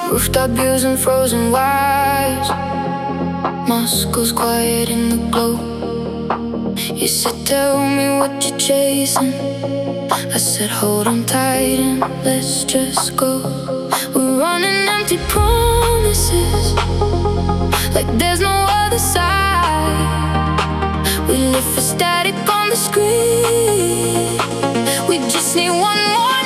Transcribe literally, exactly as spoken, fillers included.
Rooftop views and frozen wires. Moscow's quiet in the glow. You said, tell me what you're chasing. I said, hold on tight and let's just go. We're running empty promises, like there's no other side. We live for static on the screen. We just need one more